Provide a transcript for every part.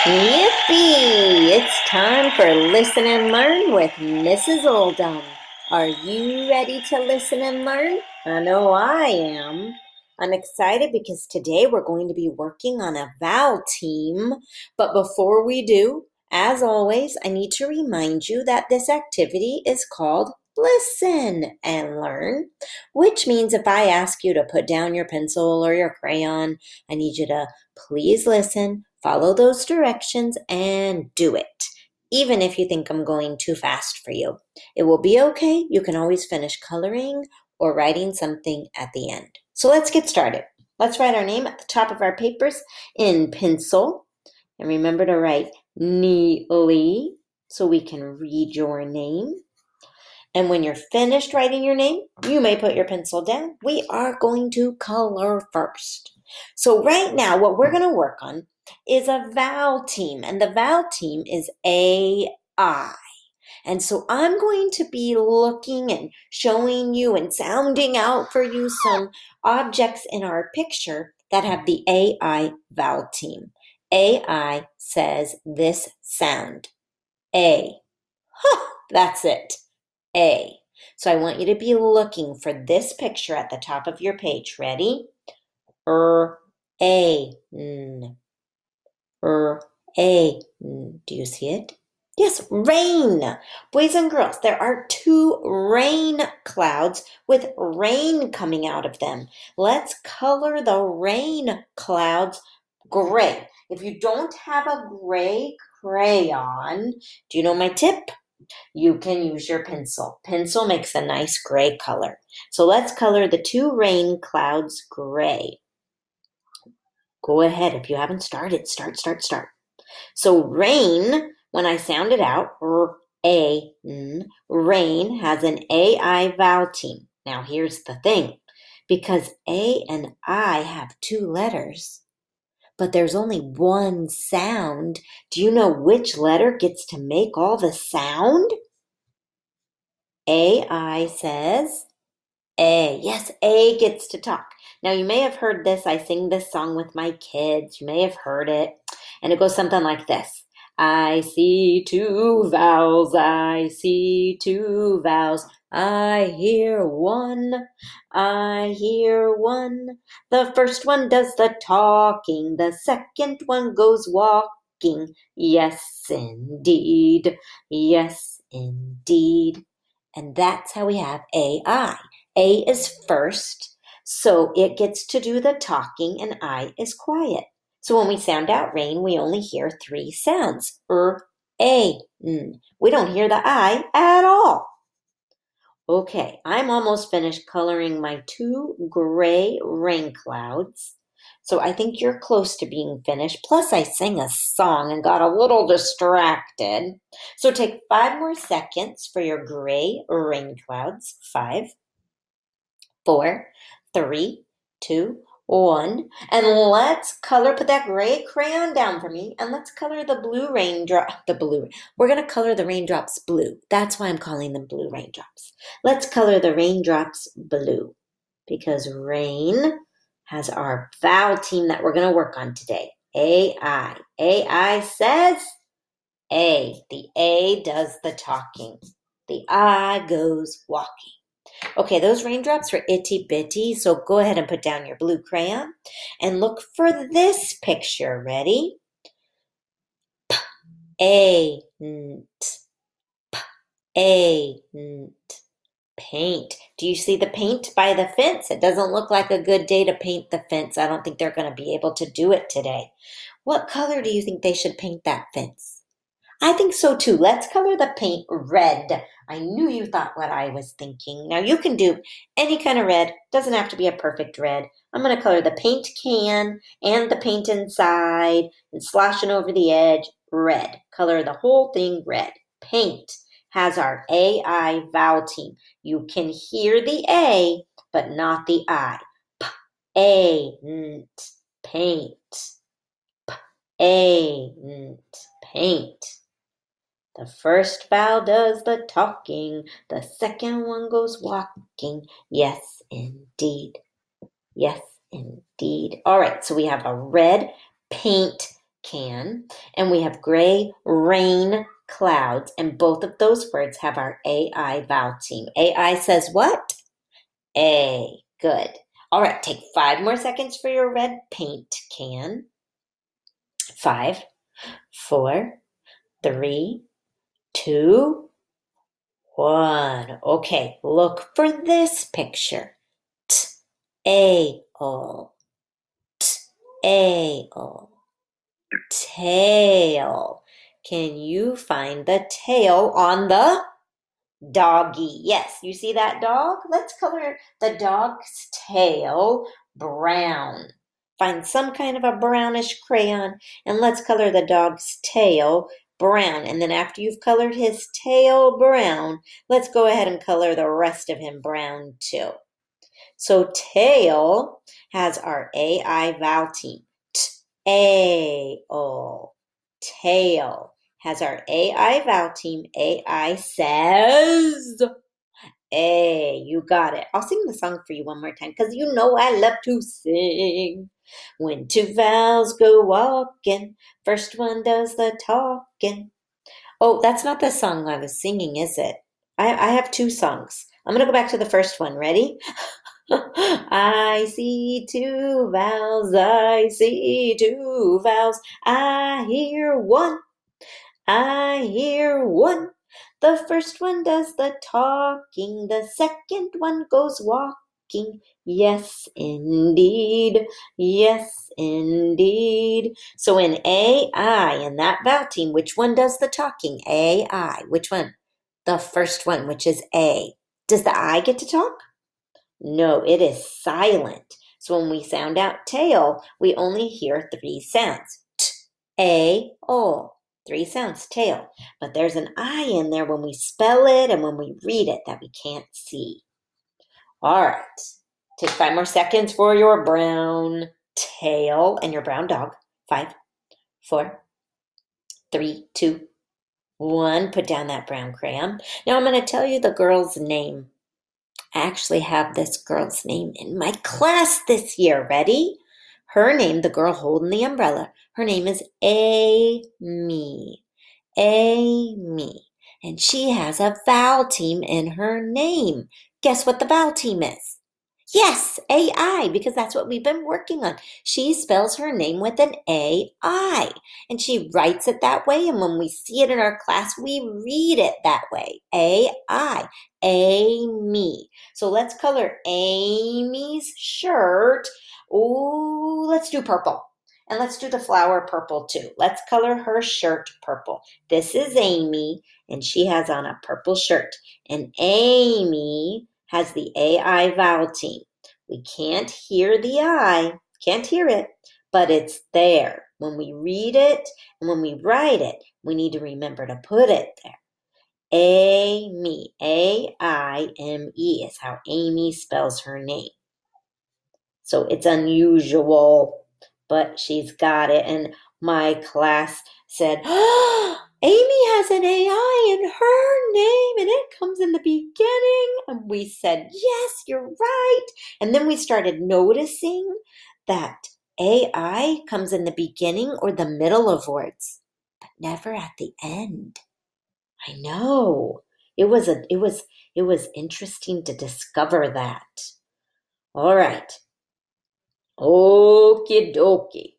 Yippee! It's time for Listen and Learn with Mrs. Oldham. Are you ready to listen and learn? I know I am. I'm excited because today we're going to be working on a vowel team. But before we do, as always, I need to remind you that this activity is called Listen and Learn, which means if I ask you to put down your pencil or your crayon, I need you to please listen, follow those directions, and do it. Even if you think I'm going too fast for you, it will be okay. You can always finish coloring or writing something at the end. So let's get started. Let's write our name at the top of our papers in pencil. And remember to write neatly so we can read your name. And when you're finished writing your name, you may put your pencil down. We are going to color first. So right now, what we're going to work on is a vowel team, and the vowel team is AI. And so I'm going to be looking and showing you and sounding out for you some objects in our picture that have the AI vowel team. AI says this sound, A. Huh, that's it. A. So I want you to be looking for this picture at the top of your page. Ready? A. A. Do you see it? Yes, rain. Boys and girls, there are two rain clouds with rain coming out of them. Let's color the rain clouds gray. If you don't have a gray crayon, do you know my tip? You can use your pencil. Pencil makes a nice gray color. So let's color the two rain clouds gray. Go ahead. If you haven't started, start. So rain, when I sound it out, rain has an AI vowel team. Now here's the thing. Because A and I have two letters, but there's only one sound, do you know which letter gets to make all the sound? AI says A. Yes, A gets to talk. Now, you may have heard this. I sing this song with my kids. You may have heard it. And it goes something like this. I see two vowels. I see two vowels. I hear one. I hear one. The first one does the talking. The second one goes walking. Yes, indeed. Yes, indeed. And that's how we have AI. A is first, so it gets to do the talking, and I is quiet. So when we sound out rain, we only hear three sounds. A, n. We don't hear the I at all. Okay, I'm almost finished coloring my two gray rain clouds. So I think you're close to being finished. Plus, I sang a song and got a little distracted. So take 5 more seconds for your gray rain clouds. 5, 4, 3, 2, 1. And let's color, put that gray crayon down for me, and let's color the blue raindrop, we're going to color the raindrops blue. That's why I'm calling them blue raindrops. Let's color the raindrops blue because rain has our vowel team that we're going to work on today. AI. AI says A. The A does the talking. The I goes walking. Okay, those raindrops are itty bitty, so go ahead and put down your blue crayon and look for this picture. Ready? A, paint. Do you see the paint by the fence? It doesn't look like a good day to paint the fence. I don't think they're going to be able to do it today. What color do you think they should paint that fence? I think so too. Let's color the paint red. I knew you thought what I was thinking. Now you can do any kind of red. Doesn't have to be a perfect red. I'm going to color the paint can and the paint inside and sloshing over the edge red. Color the whole thing red. Paint has our AI vowel team. You can hear the A, but not the I. Paint. Paint. The first vowel does the talking. The second one goes walking. Yes, indeed. Yes, indeed. All right, so we have a red paint can, and we have gray rain clouds, and both of those words have our AI vowel team. AI says what? A. Good. All right, take 5 more seconds for your red paint can. 5, 4, 3, 2, 1. Okay, look for this picture. T-A-O. T-A-O. Tail. Can you find the tail on the doggy? Yes, you see that dog? Let's color the dog's tail brown. Find some kind of a brownish crayon and let's color the dog's tail brown. And then after you've colored his tail brown, let's go ahead and color the rest of him brown too. So tail has our AI vowel team. T-A-O. Tail has our AI vowel team. AI says A. You got it. I'll sing the song for you one more time because you know I love to sing. When two vowels go walking, first one does the talking. Oh, that's not the song I was singing, is it? I have 2 songs. I'm going to go back to the first one. Ready? I see 2 vowels, I see 2 vowels. I hear one, I hear one. The first one does the talking, the second one goes walking. Yes, indeed. Yes, indeed. So in AI, in that vowel team, which one does the talking? AI. Which one? The first one, which is A. Does the I get to talk? No, it is silent. So when we sound out tail, we only hear 3 sounds. T, A, O. 3 sounds, tail. But there's an I in there when we spell it and when we read it that we can't see. All right. Take 5 more seconds for your brown tail and your brown dog. 5, 4, 3, 2, 1. Put down that brown crayon. Now I'm going to tell you the girl's name. I actually have this girl's name in my class this year. Ready? Her name, the girl holding the umbrella, her name is Amy. Amy. And she has a vowel team in her name. Guess what the vowel team is? Yes, AI, because that's what we've been working on. She spells her name with an AI, and she writes it that way. And when we see it in our class, we read it that way. AI, Amy. So let's color Amy's shirt. Ooh, let's do purple. And let's do the flower purple too. Let's color her shirt purple. This is Amy, and she has on a purple shirt. And Amy has the AI vowel team. We can't hear the I, can't hear it, but it's there. When we read it and when we write it, we need to remember to put it there. Amy, A-I-M-E is how Amy spells her name. So it's unusual, but she's got it. And my class said, oh, Amy has an AI in her name and it comes in the beginning. And we said, yes, you're right. And then we started noticing that AI comes in the beginning or the middle of words, but never at the end. I know. It was interesting to discover that. All right. Okie dokie.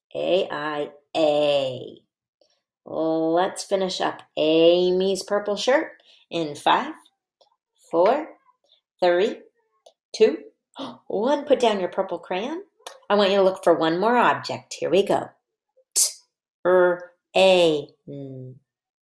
A-I-A. Let's finish up Amy's purple shirt in 5, 4, 3, 2, 1. Put down your purple crayon. I want you to look for one more object. Here we go. T-R-A-N.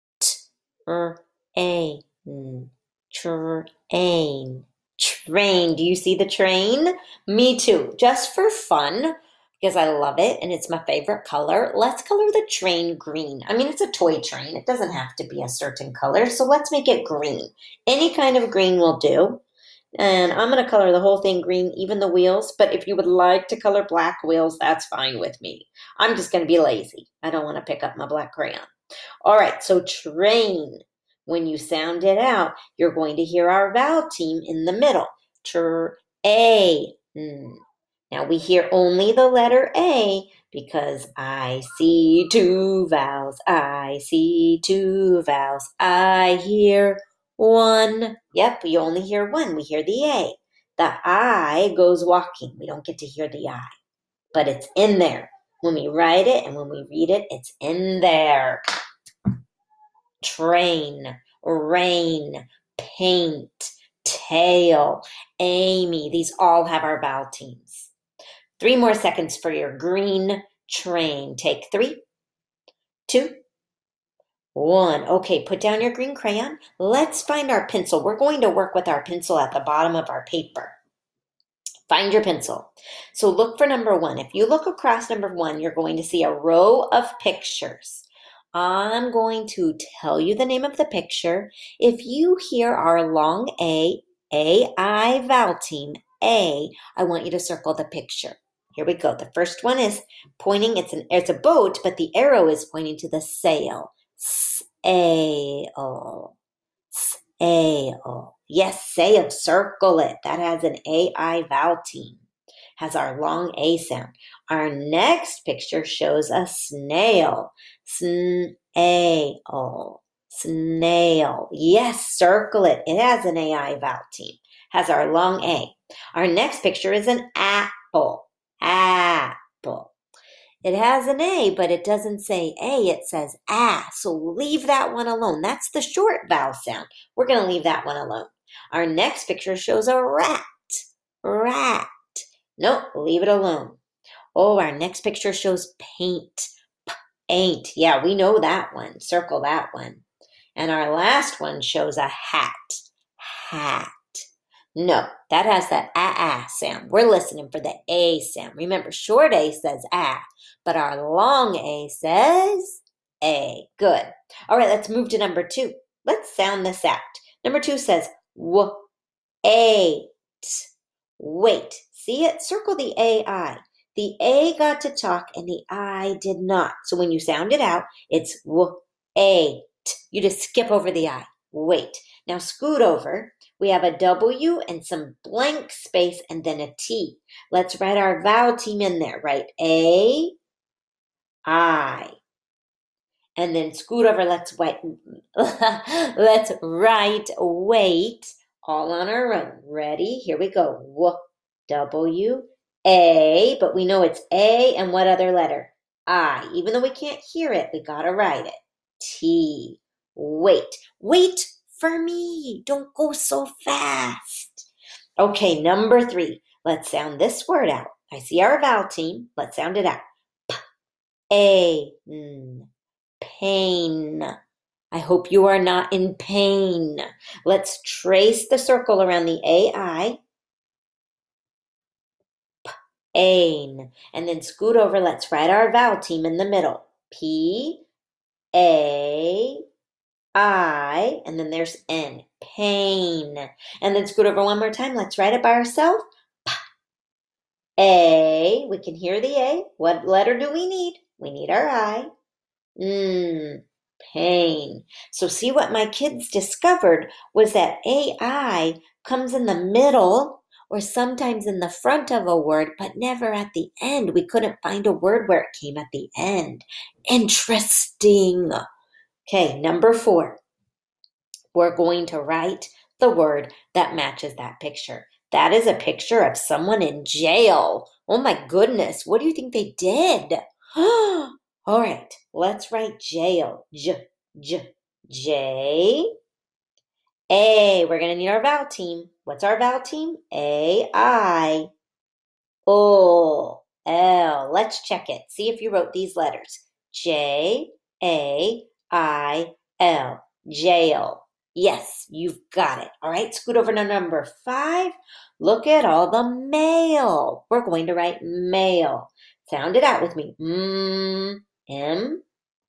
T-R-A-N. Train. Train. Do you see the train? Me too. Just for fun, because I love it and it's my favorite color, let's color the train green. I mean, it's a toy train. It doesn't have to be a certain color, so let's make it green. Any kind of green will do. And I'm going to color the whole thing green, even the wheels. But if you would like to color black wheels, that's fine with me. I'm just going to be lazy. I don't want to pick up my black crayon. All right, so train. When you sound it out, you're going to hear our vowel team in the middle. Train. Now we hear only the letter A because I see two vowels. I see two vowels. I hear one. Yep, we only hear one. We hear the A. The I goes walking. We don't get to hear the I, but it's in there. When we write it and when we read it, it's in there. Train, rain, paint, tail, Amy. These all have our vowel teams. 3 more seconds for your green train. Take 3, 2, 1. Okay, put down your green crayon. Let's find our pencil. We're going to work with our pencil at the bottom of our paper. Find your pencil. So look for number 1. If you look across number 1, you're going to see a row of pictures. I'm going to tell you the name of the picture. If you hear our long I vowel team, A, I want you to circle the picture. Here we go. The first one is pointing, it's a boat, but the arrow is pointing to the sail. Sail. Sail. Yes, sail. Circle it. That has an AI vowel team. Has our long A sound. Our next picture shows a snail. Snail. Snail. Yes, circle it. It has an AI vowel team. Has our long A. Our next picture is an apple. Apple. It has an A, but it doesn't say A, it says ah. So leave that one alone. That's the short vowel sound. We're going to leave that one alone. Our next picture shows a rat. Rat. Nope, leave it alone. Oh, our next picture shows paint. Paint. Yeah, we know that one. Circle that one. And our last one shows a hat. Hat. No, that has that ah sound. We're listening for the A sound. Remember, short A says ah, but our long A says A. Good. All right, let's move to number 2. Let's sound this out. Number 2 says wait. Wait. See it? Circle the A-I. The A got to talk and the I did not. So when you sound it out, it's wait. You just skip over the I. Wait. Now scoot over. We have a W and some blank space and then a T. Let's write our vowel team in there. Write A, I. And then scoot over. Let's wait. Let's write wait all on our own. Ready? Here we go. W, A. But we know it's A and what other letter? I. Even though we can't hear it, we got to write it. T. Wait. Wait for me. Don't go so fast. Okay, number 3. Let's sound this word out. I see our vowel team. Let's sound it out. Pain. Pain. I hope you are not in pain. Let's trace the circle around the AI. Pain. And then scoot over. Let's write our vowel team in the middle. P, A, I, and then there's N. Pain. And then scoot over one more time. Let's write it by ourselves. A. We can hear the A. What letter do we need? We need our I. Pain. So see, what my kids discovered was that AI comes in the middle or sometimes in the front of a word, but never at the end. We couldn't find a word where it came at the end. Interesting. Okay, number 4. We're going to write the word that matches that picture. That is a picture of someone in jail. Oh my goodness, what do you think they did? All right, let's write jail. J. A. We're going to need our vowel team. What's our vowel team? A, I. O, L. Let's check it. See if you wrote these letters. J, A, I, L. Jail. Yes, you've got it. All right, scoot over to number 5. Look at all the mail. We're going to write mail. Sound it out with me. M,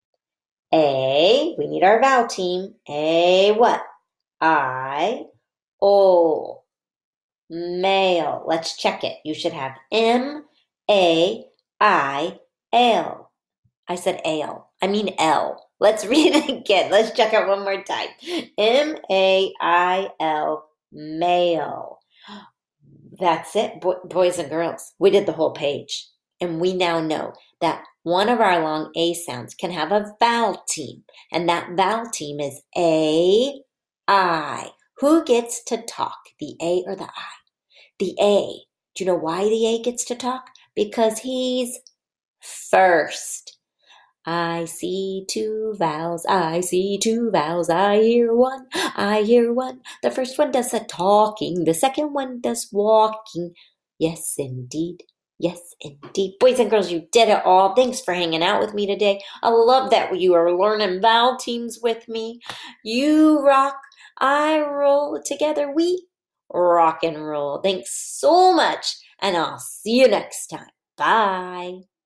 A. We need our vowel team. A what? I, O. Mail. Let's check it. You should have M, A, I, L. I said ale. I mean L. Let's read it again. Let's check it one more time. M-A-I-L. Mail. That's it, boys and girls. We did the whole page. And we now know that one of our long A sounds can have a vowel team. And that vowel team is A, I. Who gets to talk, the A or the I? The A. Do you know why the A gets to talk? Because he's first. I see two vowels, I see two vowels, I hear one, I hear one. The first one does the talking, the second one does walking. Yes, indeed. Yes, indeed. Boys and girls, you did it all. Thanks for hanging out with me today. I love that you are learning vowel teams with me. You rock, I roll. Together we rock and roll. Thanks so much, and I'll see you next time. Bye.